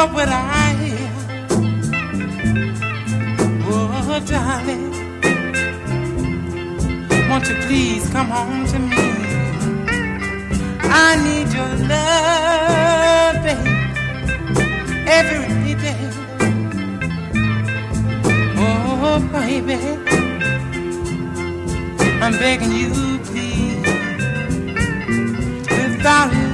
what would I hear? Oh, darling, won't you please come home to me? I need your love, baby, every day. Oh, baby, I'm begging you, please, without